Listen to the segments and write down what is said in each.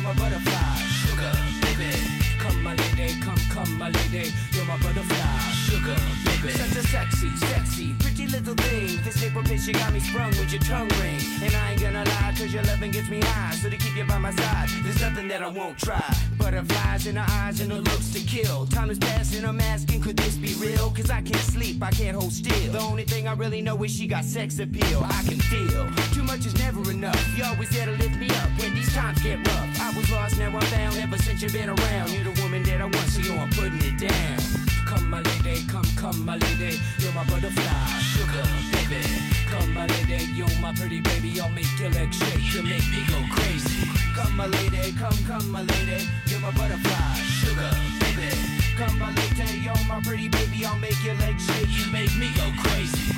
you're my butterfly, sugar, baby. Come my lady, come my lady, you're my butterfly, sugar, baby. Such a sexy, pretty little thing. This April bitch, you got me sprung with your tongue ring. And I ain't gonna lie, cause your loving gets me high. So to keep you by my side, there's nothing that I won't try. Butterflies in her eyes and her looks to kill. Time is passing, I'm asking, could this be real? Cause I can't sleep, I can't hold still. The only thing I really know is she got sex appeal. I can feel, too much is never enough. You always there to lift me up when these times get rough. I was lost, now I'm found, ever since you've been around. You're the woman that I want, so yo, I'm putting it down. Come my lady, come my lady, you're my butterfly, sugar, baby. Come my lady, you're my pretty baby, I'll make your legs shake, you'll make me go crazy. Come my lady, come my lady, you're my butterfly, sugar, baby. Come my lady, you're my pretty baby, I'll make your legs shake, you make me go crazy.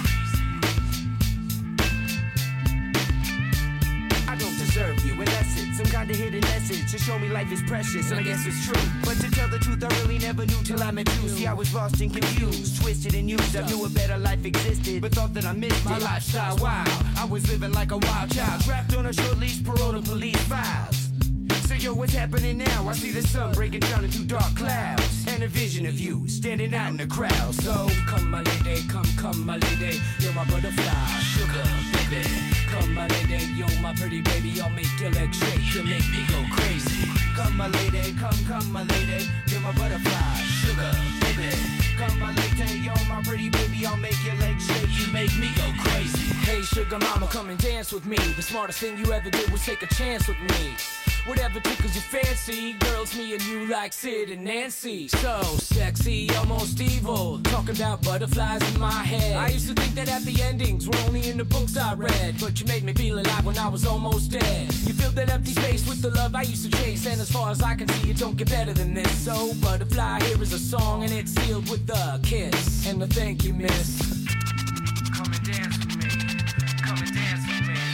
I don't deserve you, and that's it. Some kind of hidden message to show me life is precious, and I guess it's true. But to tell the truth, I really never knew till I met you. See, I was lost and confused, twisted and used. I knew a better life existed, but thought that I missed my lifestyle. Wild, I was living like a wild child, trapped on a short leash, paroled to police files. So yo, what's happening now? I see the sun breaking down into dark clouds, and a vision of you standing out in the crowd. So come my lady, come my lady, you're my butterfly, sugar, baby. Come my lady, you're my pretty baby, I'll make your legs shake, you'll make me go crazy. Come my lady, come my lady, you're my butterfly, sugar, baby. Come my lady, you're my pretty baby, I'll make your legs shake, you make me go crazy. Hey sugar mama, come and dance with me. The smartest thing you ever did was take a chance with me. Whatever tickles your fancy, girls, me and you like Sid and Nancy. So sexy, almost evil, talking about butterflies in my head. I used to think that happy endings were only in the books I read, but you made me feel alive when I was almost dead. You filled that empty space with the love I used to chase, and as far as I can see, it don't get better than this. So butterfly, here is a song, and it's sealed with a kiss and a thank you, miss. Come and dance with me, come and dance with me,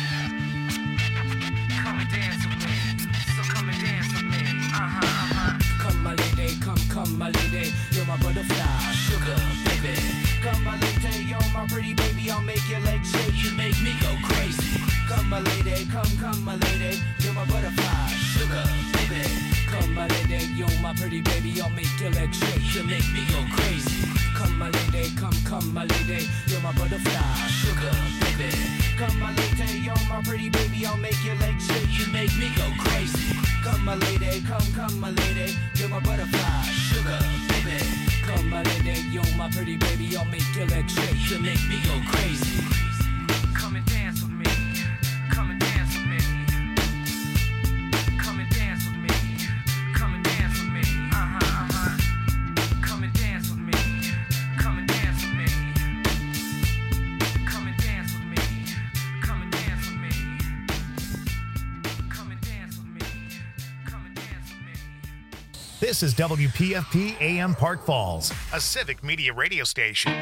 come and dance with me. Come and dance with me, Come my lady, come my lady, you're my butterfly, sugar, baby. Come my lady, you're my pretty baby, I'll make your legs shake, you make me go crazy. Come my lady, come my lady, you're my butterfly, sugar, baby. Come my lady, you're my pretty baby, I'll make your legs shake, you make me go crazy. Come my lady, come my lady, you're my butterfly, sugar, baby. Come my lady, you're my pretty baby, I'll make your legs shake, you make me go crazy. Come my lady, come my lady, you're my butterfly, sugar, baby. Come my lady, you're my pretty baby, I'll make your legs shake, you make me go crazy. Come and dance with me, come and dance with me. Come and dance with me, come and dance with me, Come and dance with me, come and dance with me. Come and dance with me, come and dance with me. Come and dance with me, come and dance with me. This is WPFP AM Park Falls, a civic media radio station.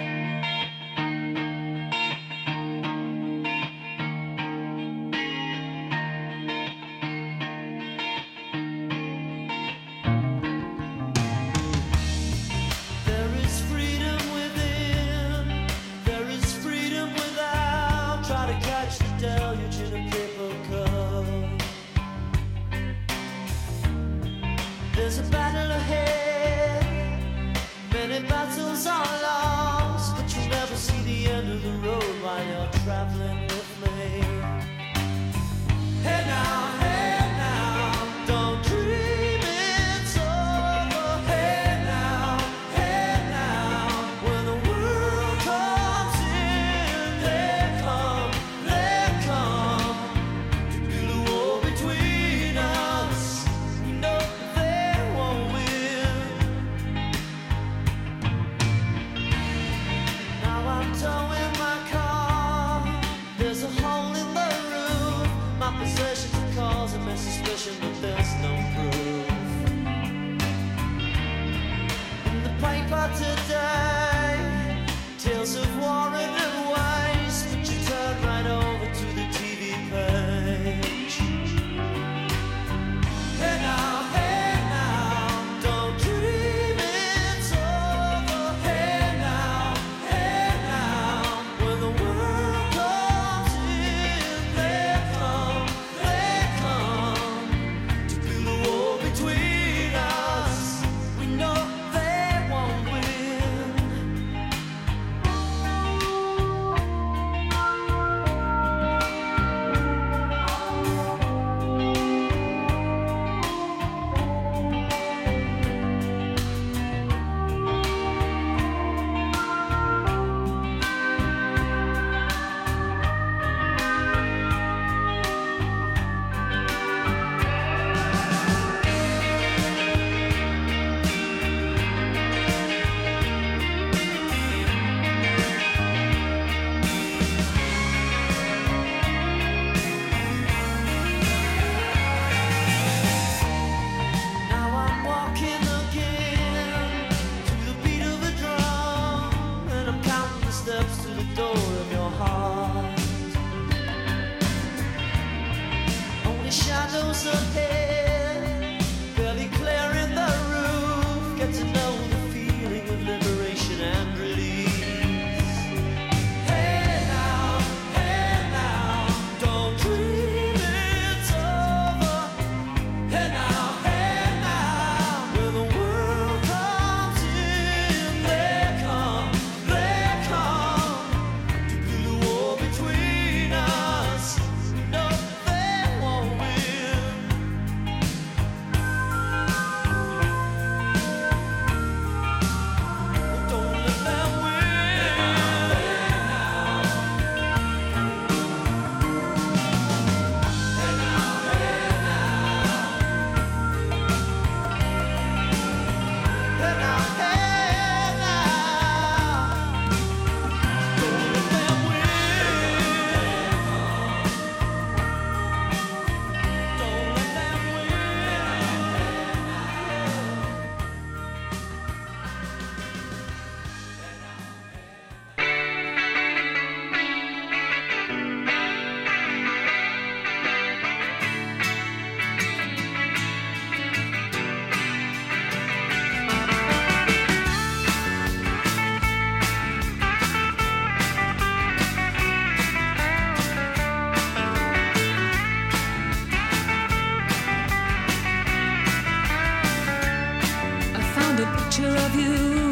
found a picture of you.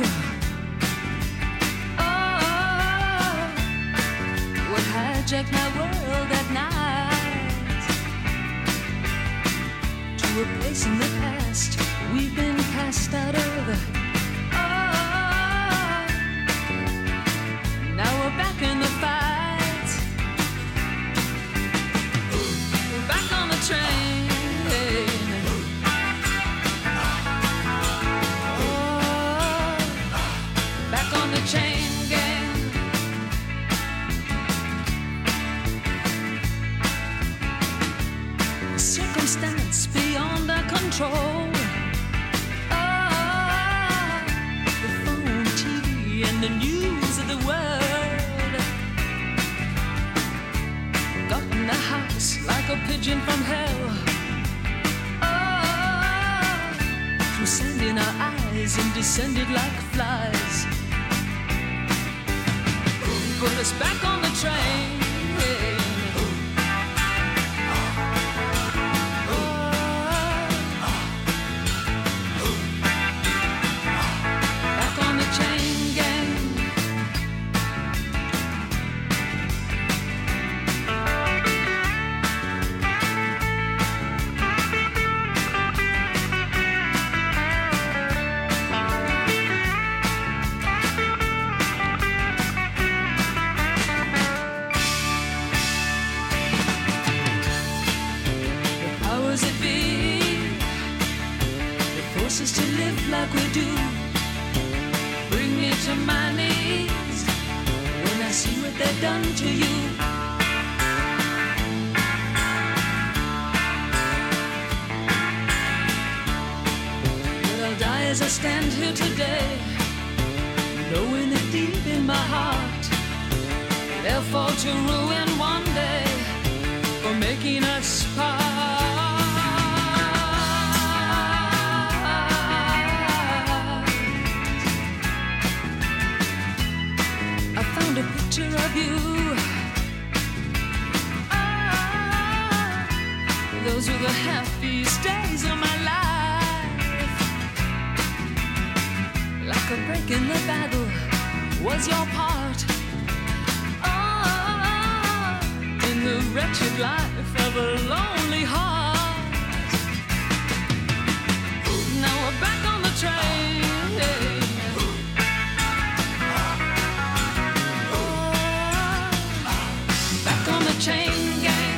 Oh, what hijacked my world at night to a place in the past we've been cast out of. Oh, now we're back in the fight. We're back on the train. Chain gang. Circumstance beyond our control. Oh, the phone, TV, and the news of the world got in the house like a pigeon from hell. Oh, through sand in our eyes and descended like flies. Put us back on the train. Back on the chain gang. Us to live like we do, bring me to my knees when I see what they've done to you. But I'll die as I stand here today, knowing that deep in my heart they'll fall to ruin one day for making us part. A picture of you. Ah, those were the happiest days of my life. Like a break in the battle was your part. Ah, in the wretched life of a lonely heart. Now we're back on the train. On the chain gang.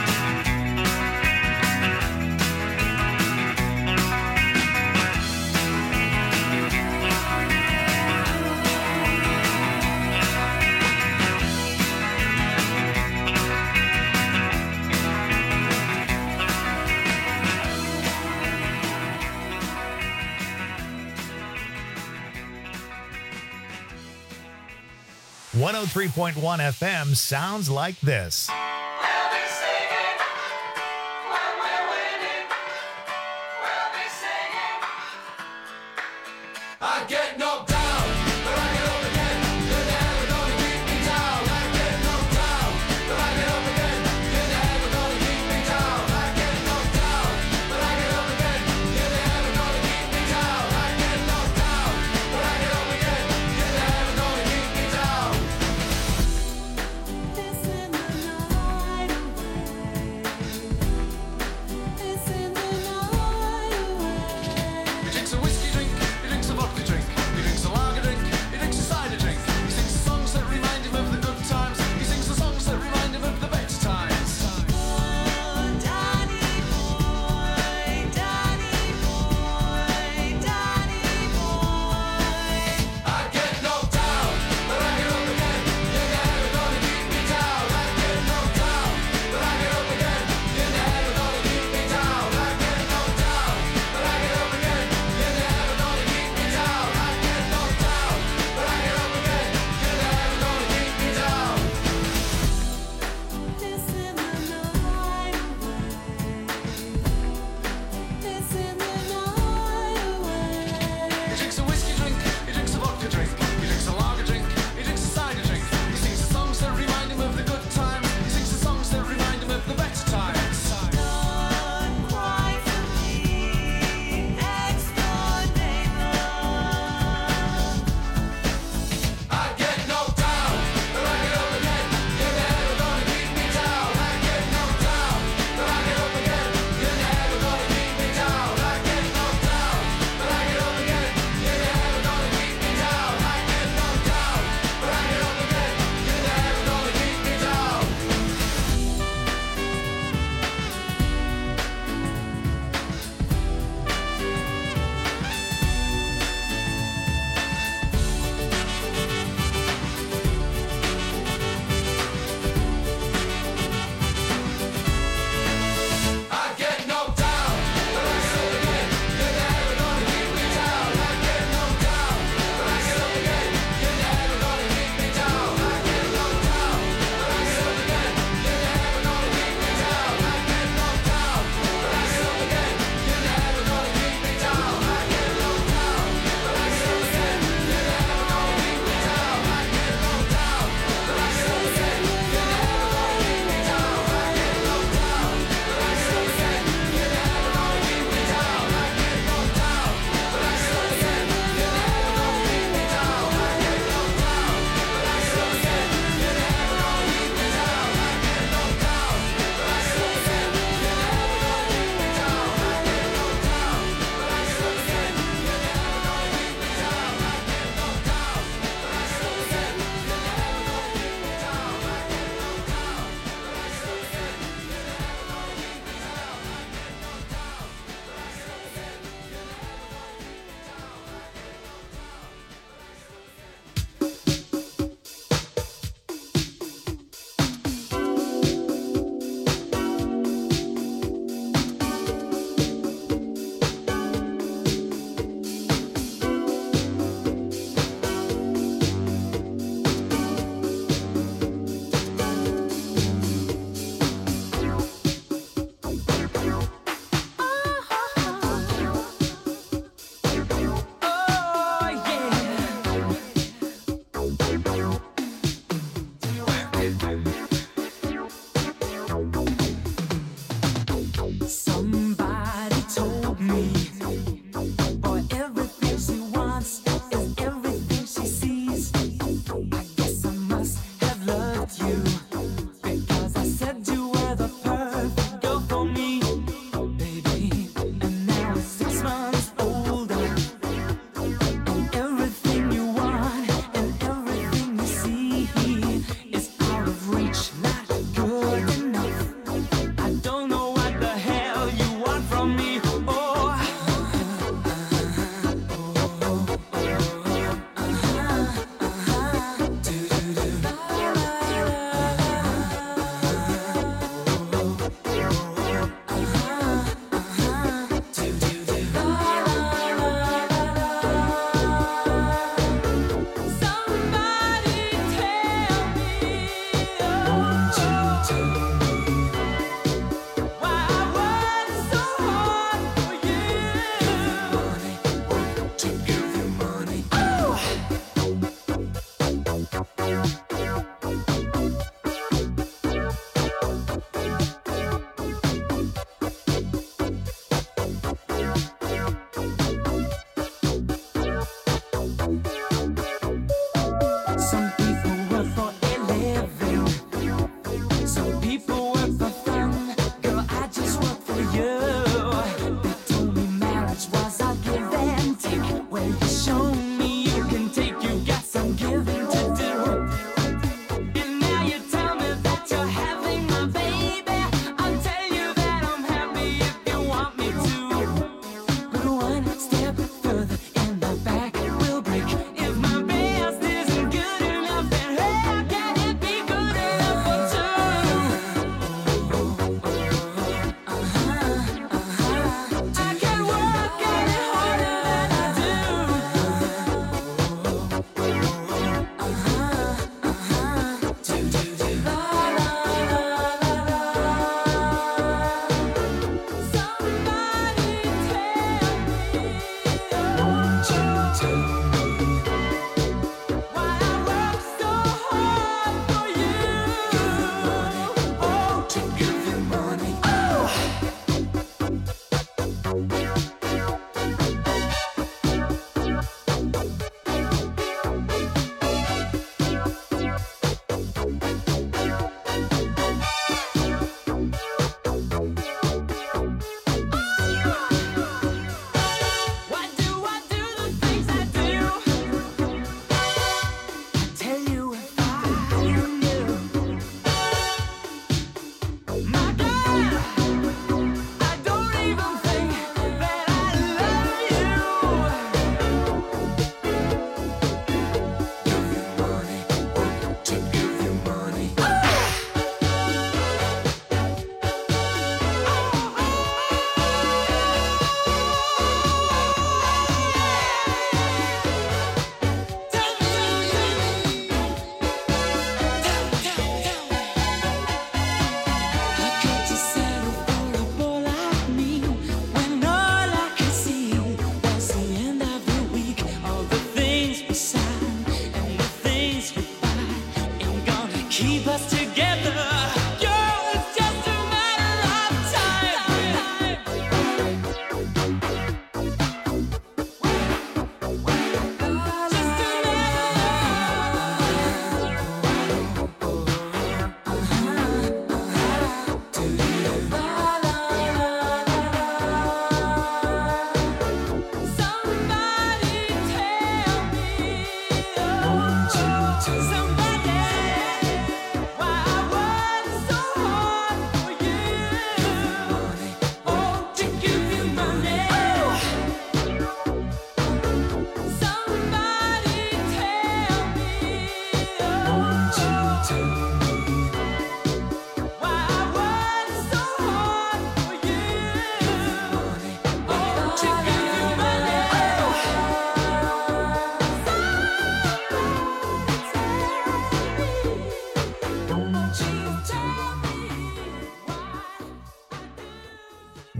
One 103.1 FM sounds like this. He drinks a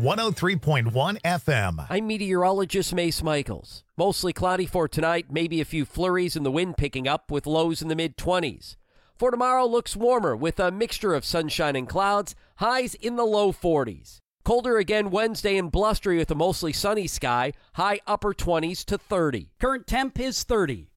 103.1 FM. I'm meteorologist Mace Michaels. Mostly cloudy for tonight, maybe a few flurries and the wind picking up with lows in the mid-20s. For tomorrow, looks warmer with a mixture of sunshine and clouds, highs in the low 40s. Colder again Wednesday and blustery with a mostly sunny sky, high upper 20s to 30. Current temp is 30.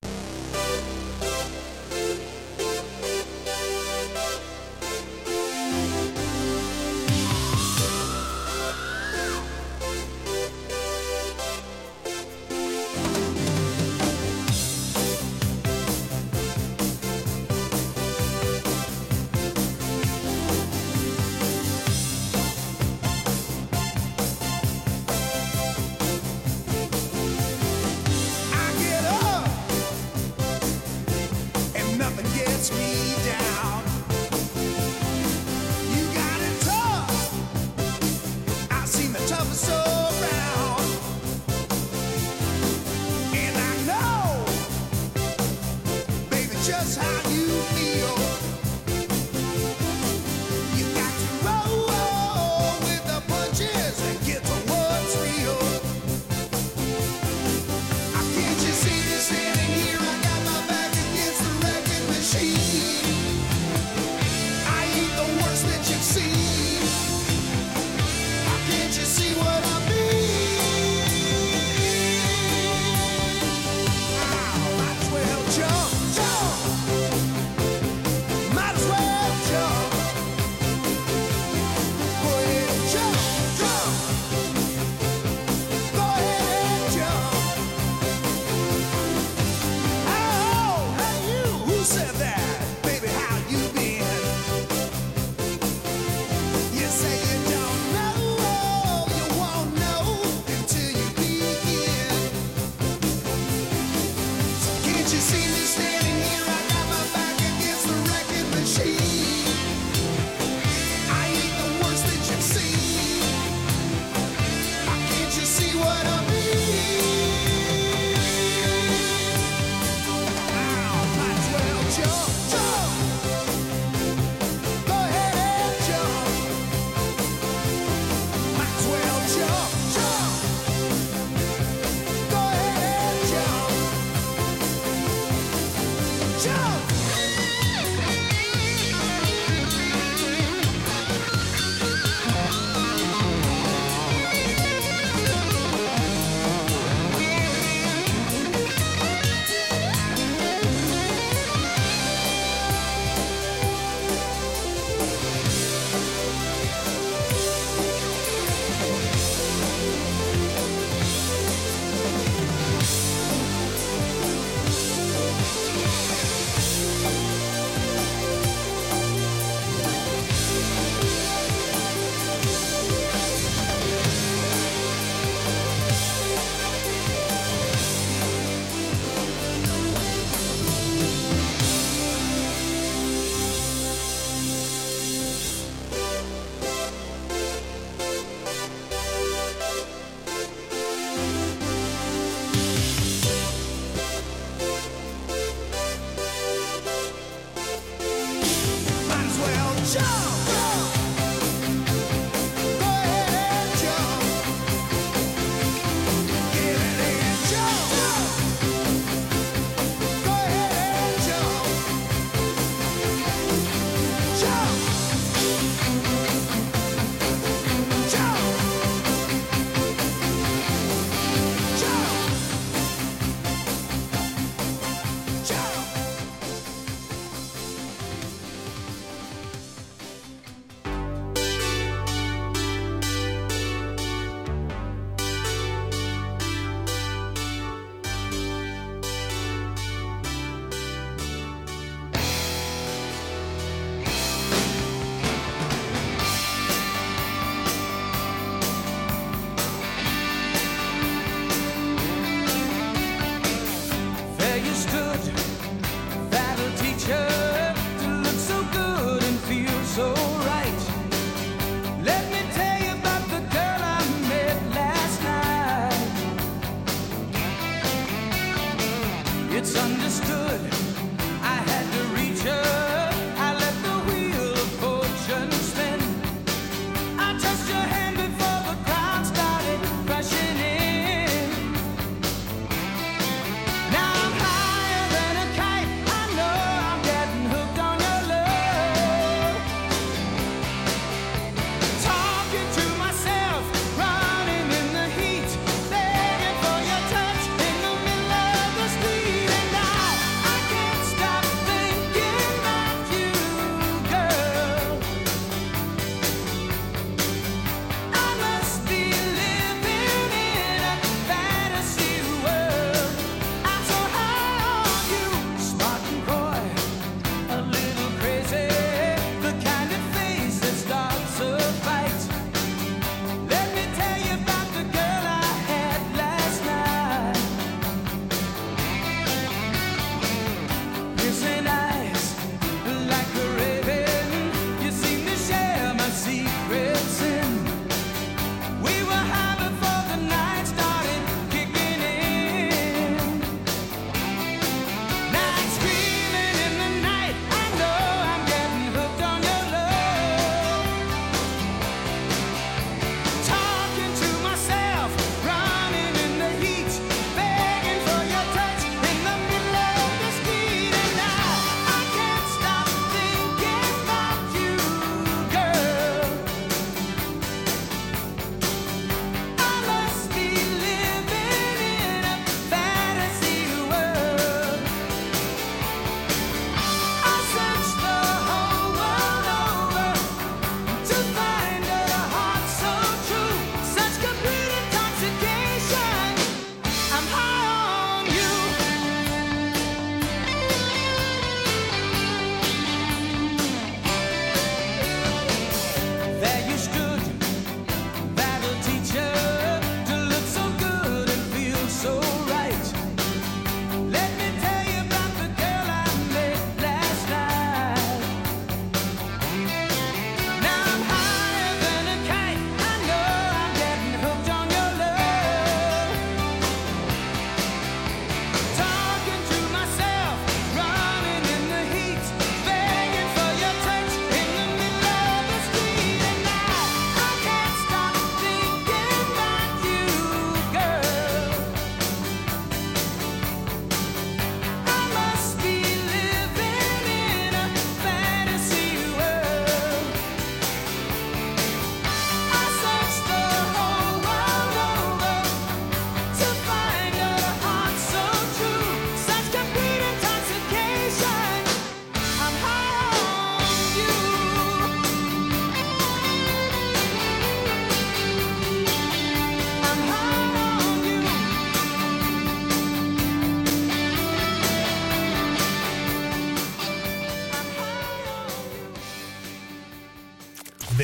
Touched your hand before the crowd.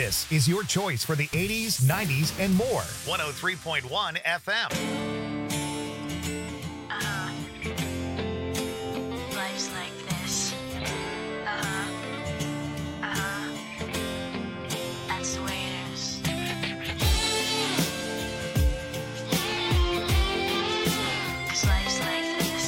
This is your choice for the 80s, 90s, and more. 103.1 FM. Life's like this. That's the way it is. 'Cause life's like this.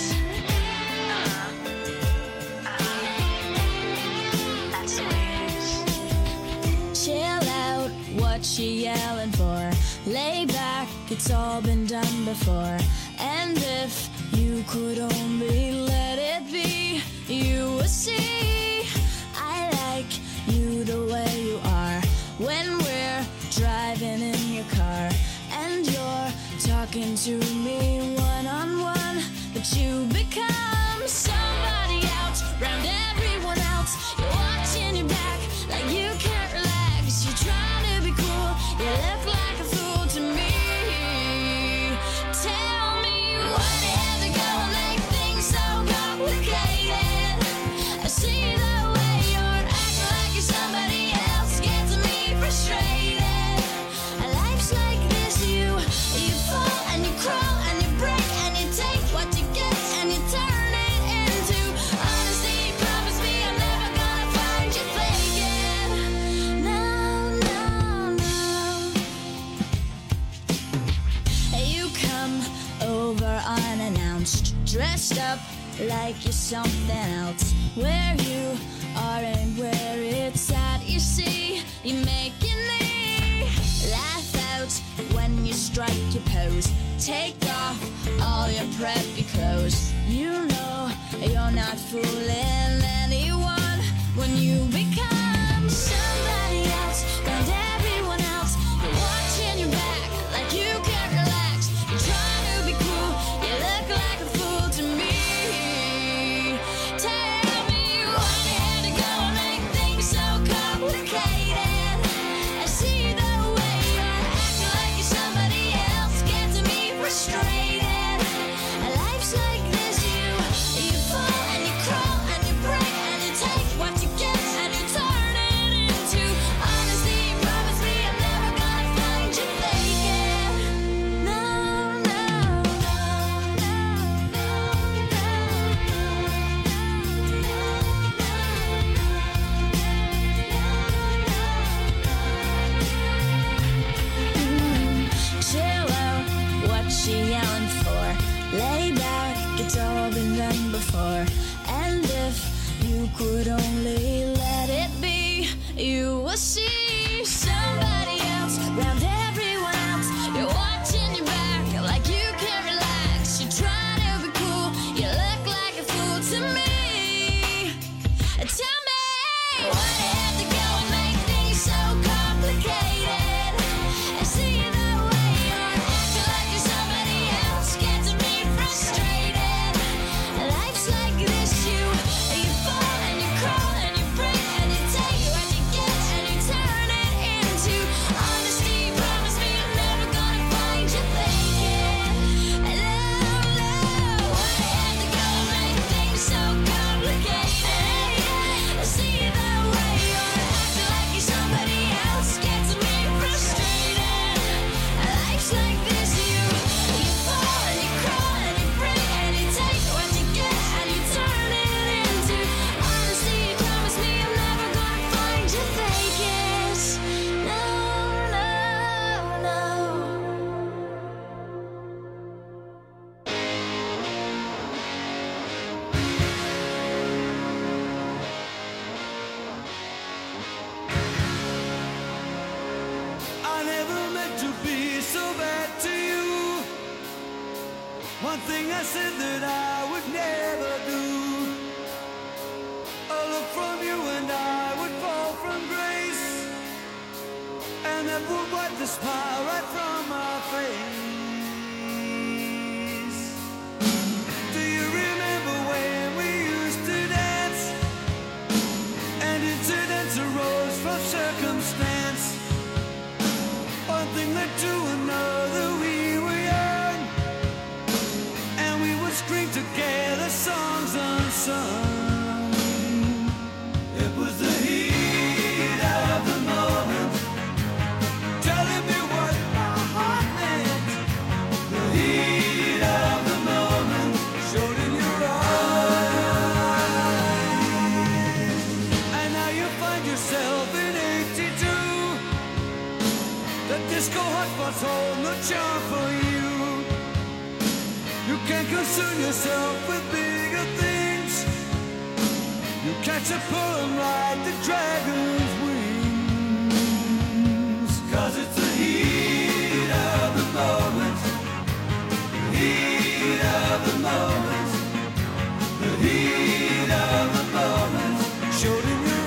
That's the way it is. Chill out, what you yelling for? Lay back, it's all been done before. And if you could only let it be, you would see I like you the way you are. When we're driving in your car and you're talking to me one-on-one, but you become somebody else, round everyone else. You're watching your back like you can't relax. You're trying to be cool, you look like a fool to me. Tell me why they have to go and make things so complicated. I see the way you're acting like you're somebody else, gets me frustrated. Life's like this, you fall and you crawl and you break and you take what you get and you turn it into honesty. Promise me I'm never gonna find you faking. No, no, no. You come over unannounced, dressed up like you're something else. Where you are and where it's at, you see, you making me laugh out when you strike your pose. Take off all your preppy clothes. You know you're not fooling anyone when you become somebody else, and everyone else. You're watching your back like you can't relax. You're trying to be cool, you look like a fool to me. Tell me why they had to go and make things so complicated. I see the way you're acting like you're somebody else, gets me frustrated. Life's like this, you fall and you crawl and you break and you take what you get and you turn it into honesty. Promise me I'm never gonna find you faking. No, no, no, no, chill out, what you yelling for? Lay back, it's all been done before. And if you could only let it be, you will see somebody else, round everyone else. You're watching your back like you can't relax. You're trying to be cool, you look like a fool to me. Tell me why they have to go and make things so complicated. I see the way you're acting like you're somebody else, gets me frustrated. Life's like this, you fall and you crawl and you break and you take what you get and you turn it into honesty. Promise me I'm never gonna find you faking. No, no, why they have to go and make things so complicated. I see the way you're acting like you're somebody else, gets me frustrated. Life's like this, you fall and you crawl and you break and you take what you get and you turn it into honesty. Promise me I'm never gonna find you faking. No, no, no. I never meant to be so bad to you. One thing I said that I would never do. A look from you and I would fall from grace, and that would wipe the smile right from my face. Do you remember when we used to dance, and incidents arose from circumstance? One thing led to another, we were young, and we would scream together songs unsung. It was the heat of the moment, concern yourself with bigger things. You catch a pull and ride the dragon's wings. 'Cause it's the heat of the moment. The heat of the moment. The heat of the moment. Showed in your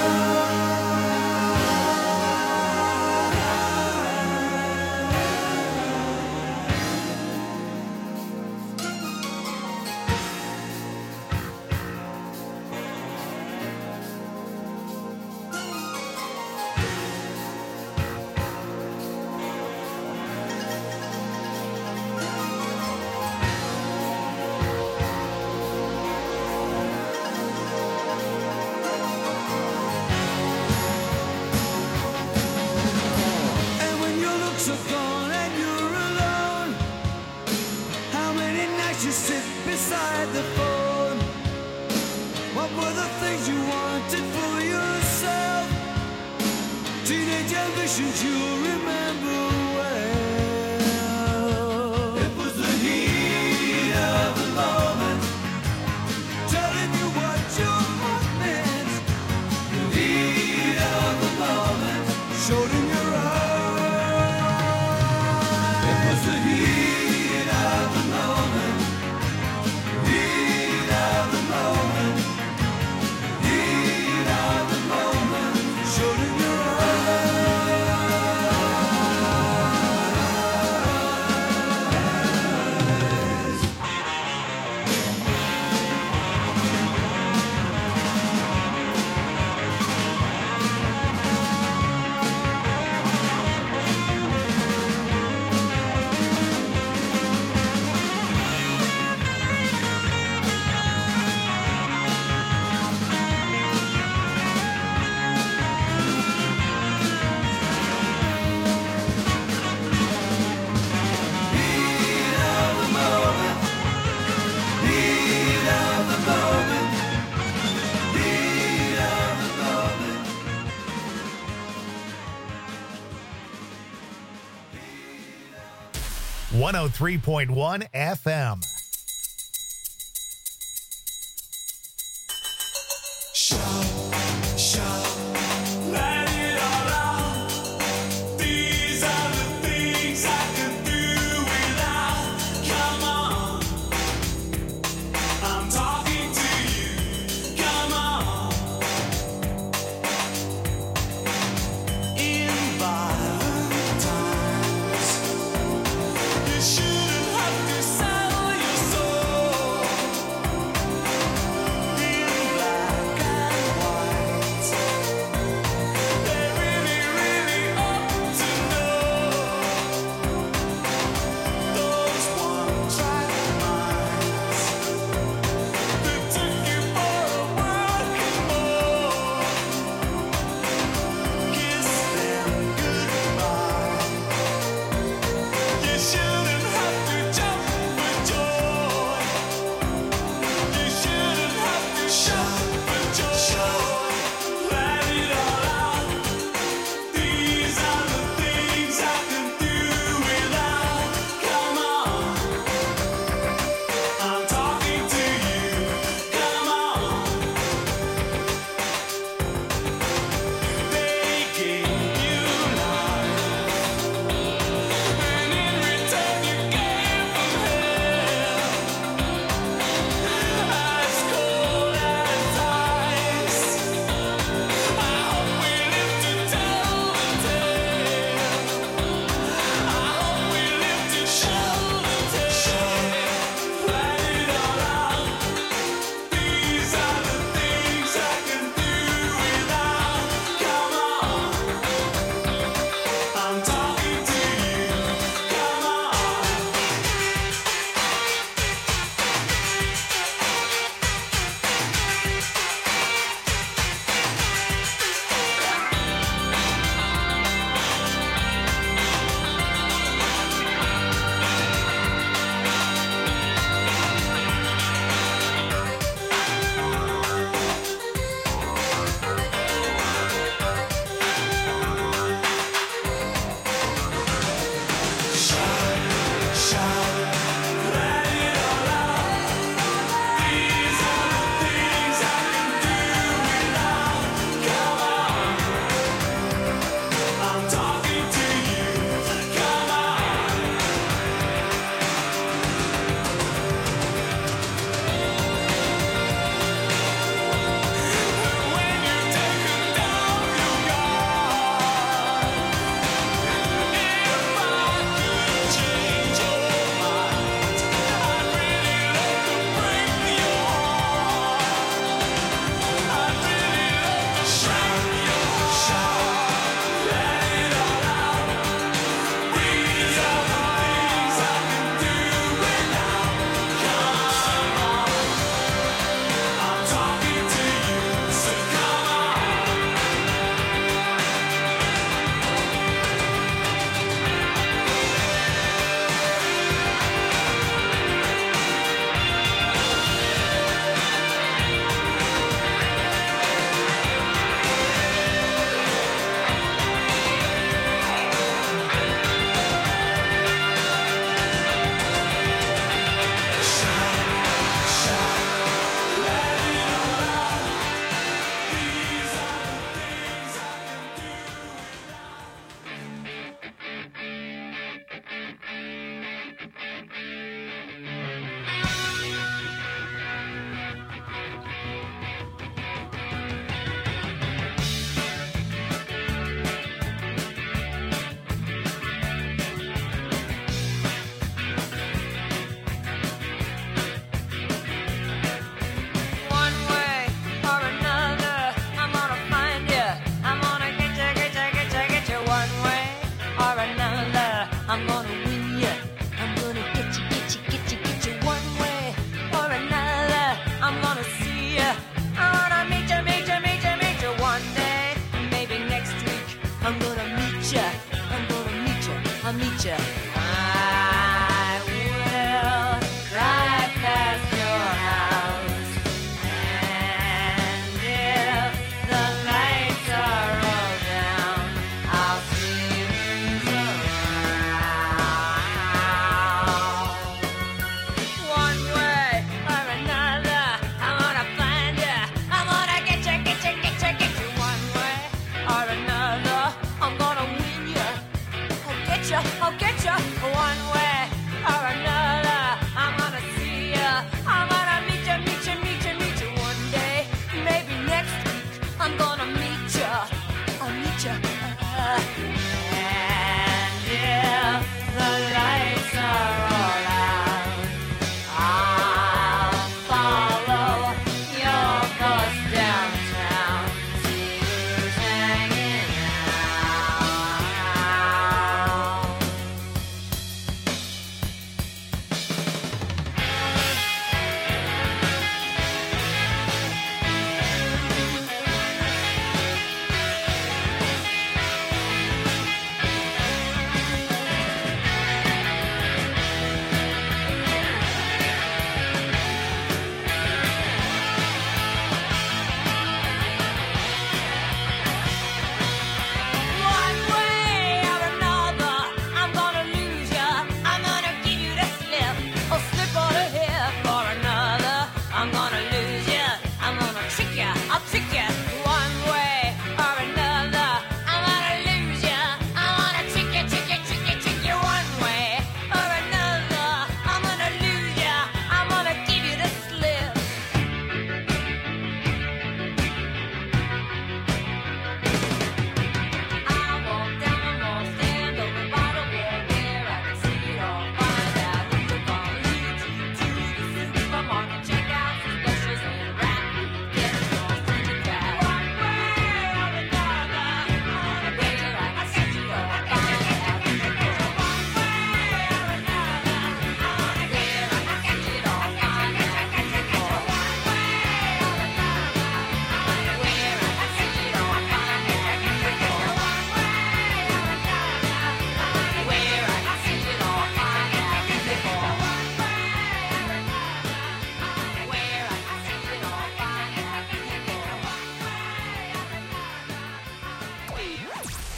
And when your looks are gone and you're alone, how many nights you sit beside the phone? What were the things you wanted for yourself? Teenage ambitions you remember well. It was the heat of the moment, telling you what your heart meant. The heat of the moment showed in your eyes. It was the heat of the moment. Heat of the moment. Heat of the moment showed in your eyes. Heat of the moment. Heat of the moment. Heat of the moment. 103.1 FM. Let it all out. These are the things I can do without. Come on, I'm talking to you. Come on. In violent times, you shouldn't have to sell your soul. In black and white, they really, really ought to know. Those one-track minds that took you for a working boy. Kiss them goodbye. You shouldn't have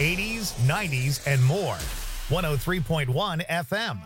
80s, 90s, and more. 103.1 FM.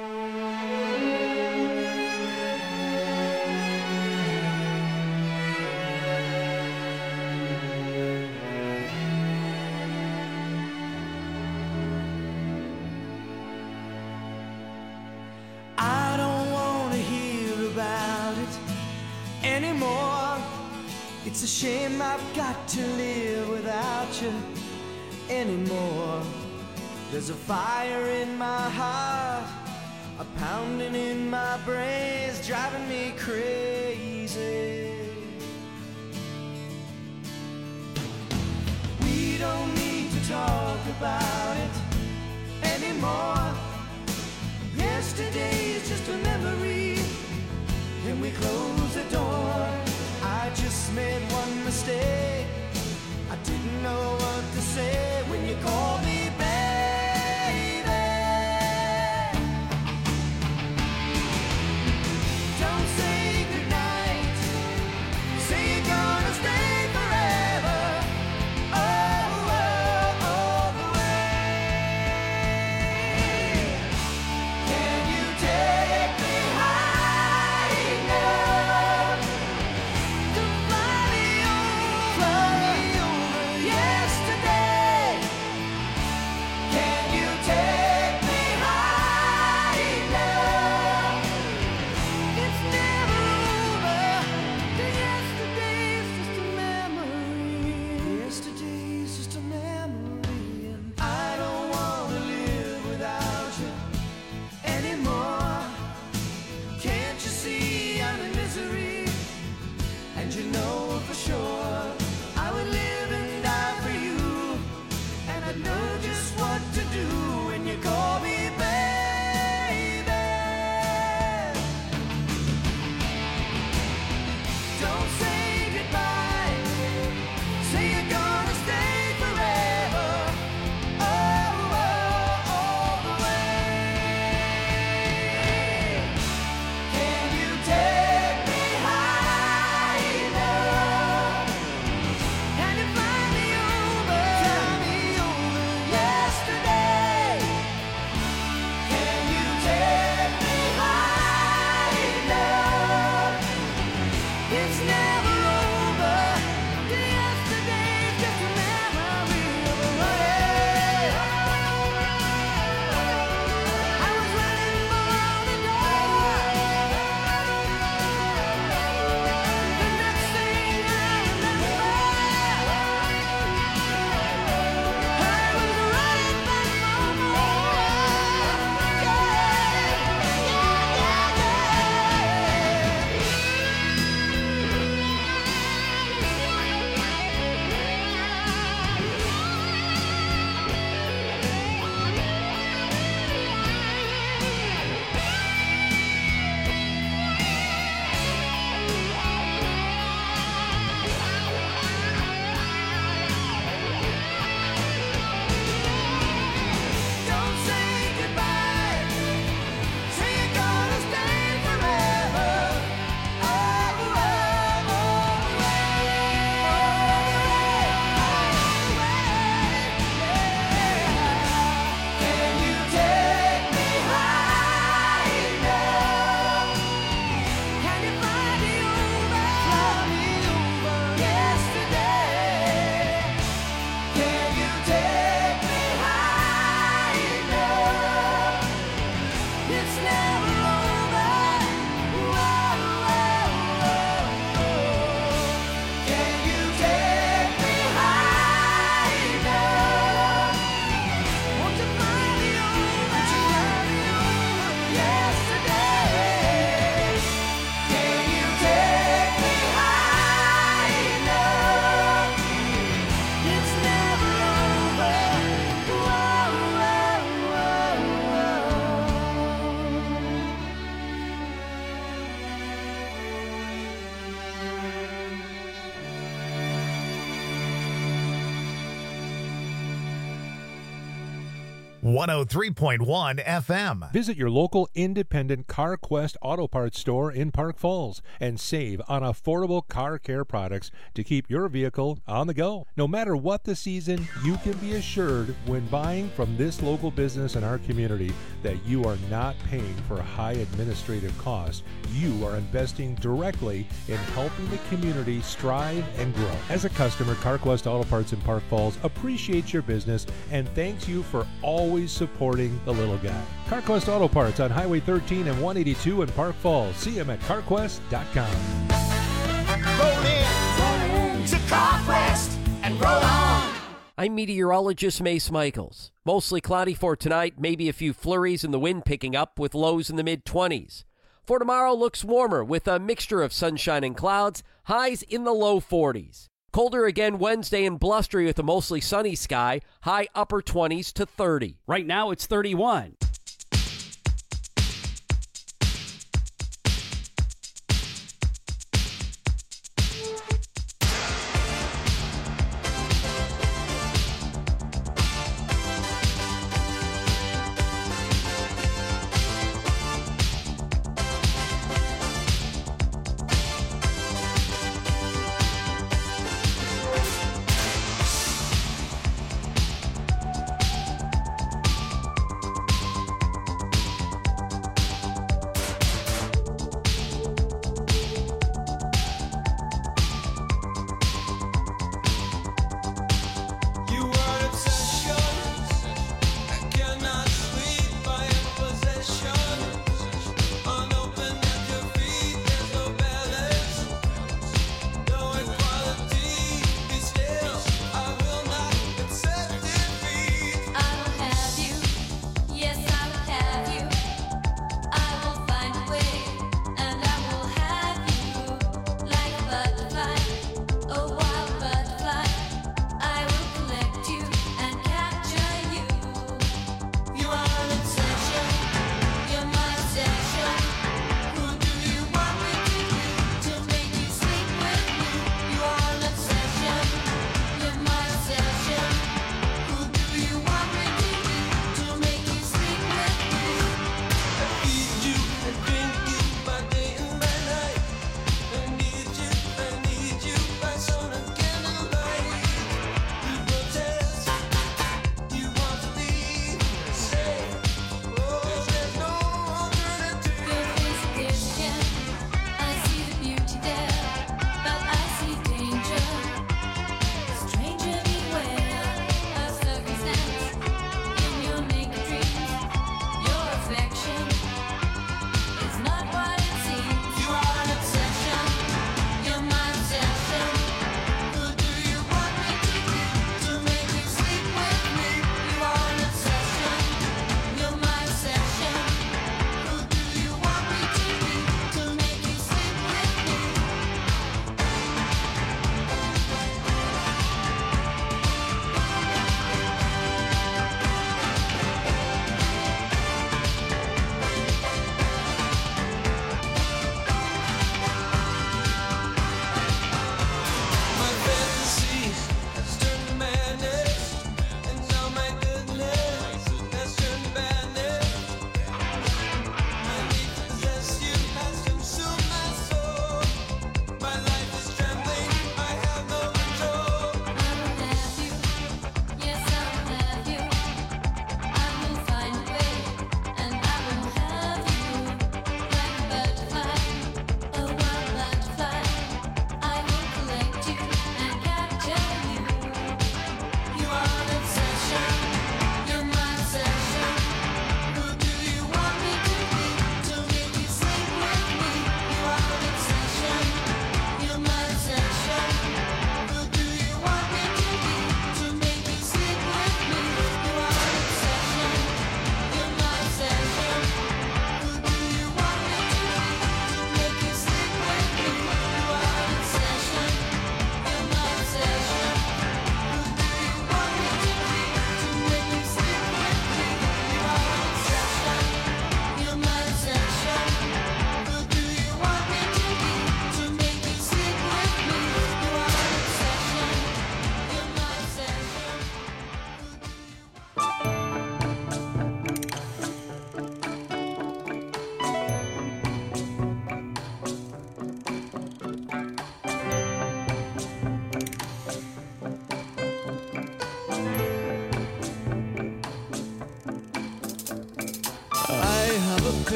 I don't want to hear about it anymore. It's a shame I've got to live without you anymore. There's a fire in my heart, a pounding in my brains, driving me crazy. We don't need to talk about it anymore. Yesterday is just a memory, and we close the door. I just made one mistake. I didn't know what to say when you called me baby. Don't say goodnight. Say you're gonna stay forever. All the way. Can you tell 103.1 FM. Visit your local independent CarQuest Auto Parts store in Park Falls and save on affordable car care products to keep your vehicle on the go. No matter what the season, you can be assured when buying from this local business in our community that you are not paying for high administrative costs. You are investing directly in helping the community strive and grow. As a customer, CarQuest Auto Parts in Park Falls appreciates your business and thanks you for always supporting the little guy. CarQuest Auto Parts on Highway 13 and 182 in Park Falls. See them at carquest.com. Roll in to CarQuest and roll on. I'm meteorologist Mace Michaels. Mostly cloudy for tonight, maybe a few flurries and the wind picking up with lows in the mid-20s. For tomorrow, looks warmer with a mixture of sunshine and clouds, highs in the low 40s. Colder again Wednesday and blustery with a mostly sunny sky, high upper 20s to 30. Right now it's 31.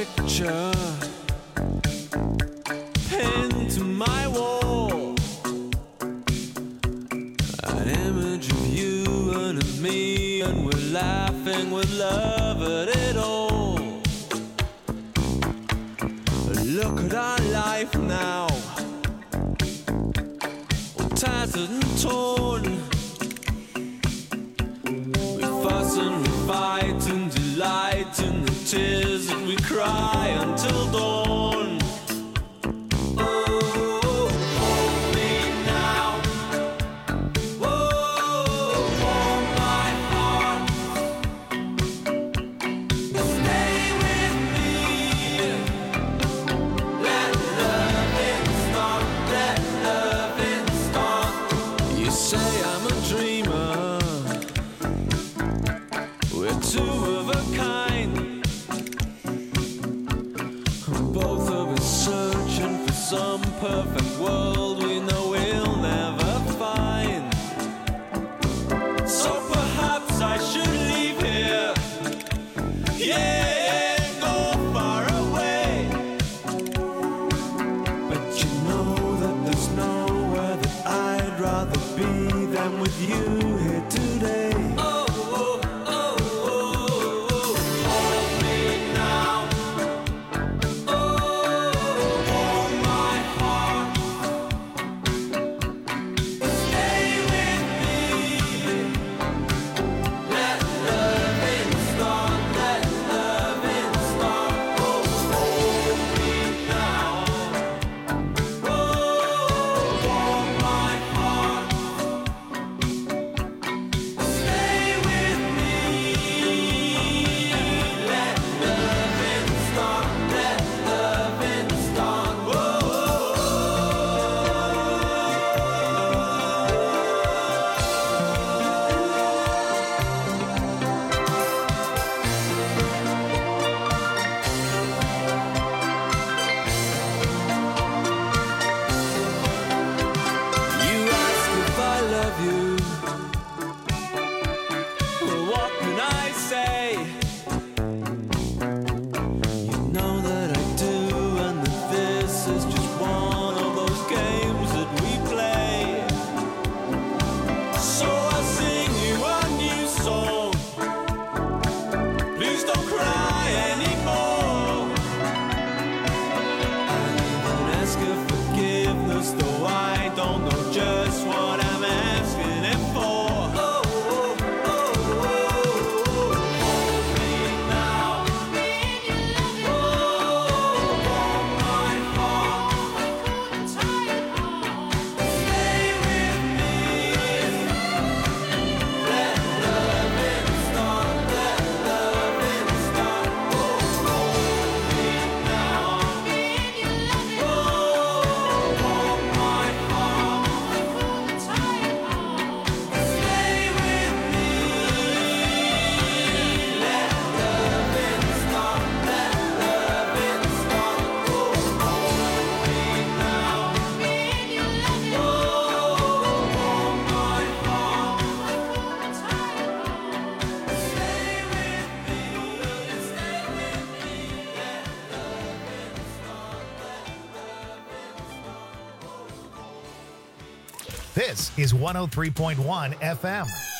picture pinned to my wall, an image of you and of me, and we're laughing with love at it all. Look at our life now, all tattered and torn. We fuss and we fight and delight in the tears that we cry until dawn. Oh, hold me now. Oh, hold my heart. Stay with me. Let loving start. Let loving start. You say I'm a dreamer. We're two of a kind. Both of us searching for some perfect world we know we'll never find. So perhaps I should leave here. Yeah, go far away. But you know that there's nowhere that I'd rather be than with you here today. Hold me now. Hold my heart. Stay with me. Let loving start. Let loving start. Hold me now. Hold my heart. Stay with me. Let loving start. Let loving start. You ask if I love you. Well, what can I say? You know that I do, and that this is just one of those games that we play. So I sing you a new song. Please don't cry anymore. I even ask your forgiveness, though I don't know just what I'm asking it for. Hold me now. Hold my heart. Stay with me. Let loving start. Let loving start. Hold me now. Hold my heart. Stay with me. Let loving start. Let loving start. Hold me now. Hold my heart. Stay with me. Stay with me. Let loving start. This is 103.1 FM.